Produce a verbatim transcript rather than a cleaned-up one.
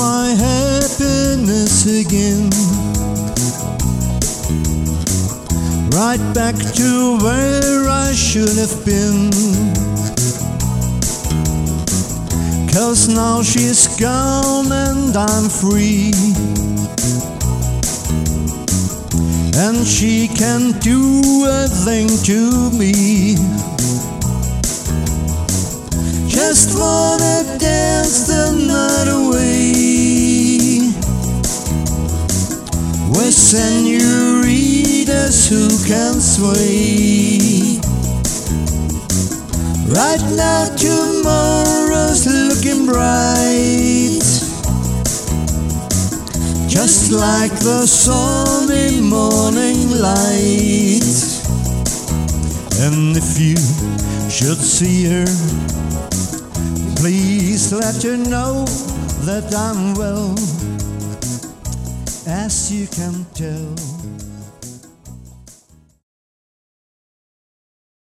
my happiness again. Right back to where I should have been. 'Cause now she's gone and I'm free, and she can't do a thing to me. Just wanna dance the night away with senoritas who can sway. Right now tomorrow's looking bright, just like the sunny morning light. And if you should see her, please let her know that I'm well, as you can tell.